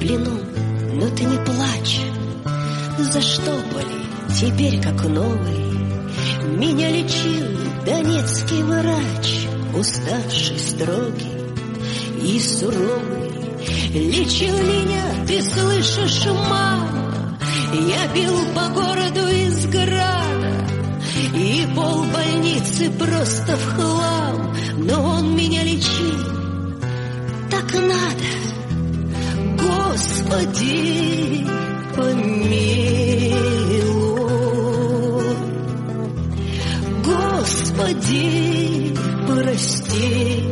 плену, но ты не плачь. Заштопали, теперь как новый. Меня лечил донецкий врач, уставший, строгий и суровый. Лечил меня, ты слышишь, мама? Я бил по городу из града, и пол больницы просто в хлам. Но он меня лечил, так надо. Господи, помилуй. Господи, прости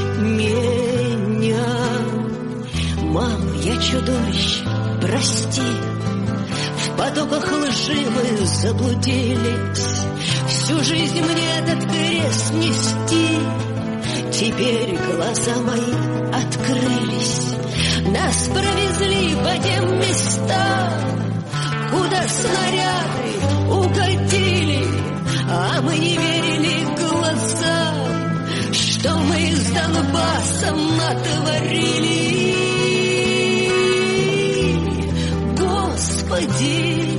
меня. Мам, я чудовище, прости. В потоках лжи мы заблудились. Всю жизнь мне этот крест нести. Теперь глаза мои открылись. Нас провезли по тем местам, куда снаряды угодили. А мы не верили глазам, что мы с Донбассом натворили. Господи,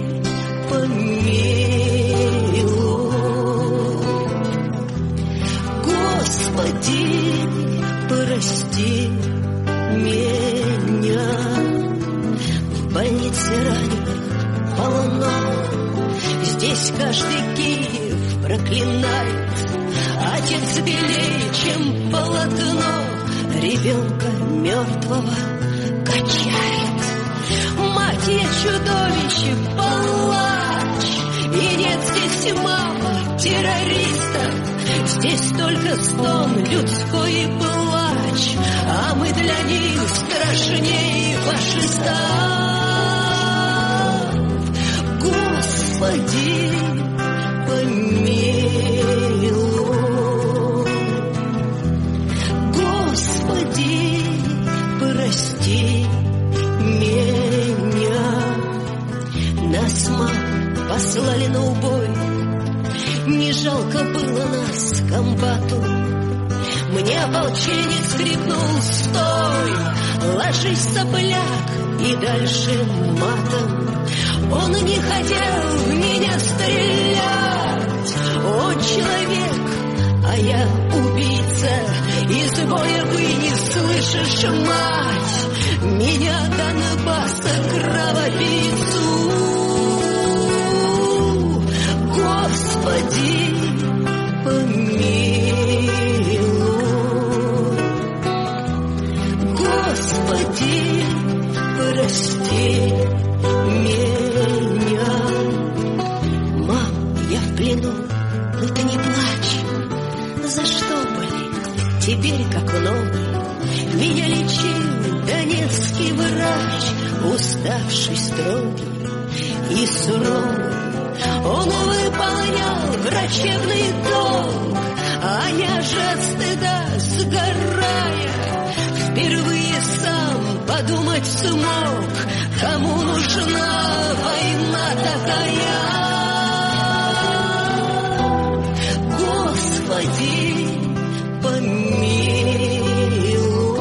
помилуй. Господи, прости меня. В больнице раненых полно. Здесь каждый Киев проклинает. Отец белее, чем полотно. Ребенка мертвого качает. Мать, я чудовище, палач. И нет здесь мама террористов. Здесь только стон людской и плач. А мы для них страшнее фашистов. Господи, помилуй. Господи, прости меня. Нас, мам, послали на убой. Не жалко было нас комбату. Мне ополченец крикнул: стой! Ложись, сопляк! И дальше матом. Он не хотел в меня стрелять. Он человек, а я убийца. Из боя вы не слышишь, мать, меня Донбасса кровопийцу. Господи, помилуй. Господи, прости меня. Мам, я в плену, но ты не плачь. Заштопали, теперь как новый. Меня лечил донецкий врач, уставший, строгий и суровый. Он выполнял врачебный долг, а я же от стыда сгорая. Впервые сам подумать смог, кому нужна война такая. Господи, помилуй.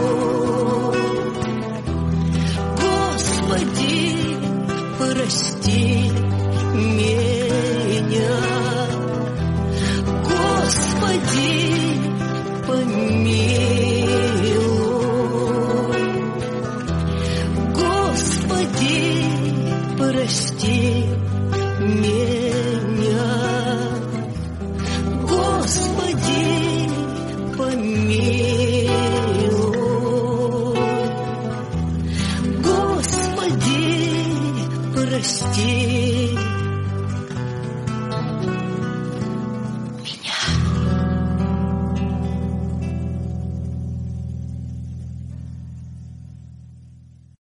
Господи, прости меня. Господи, помилуй. Господи, прости меня. Господи, помилуй. Господи, прости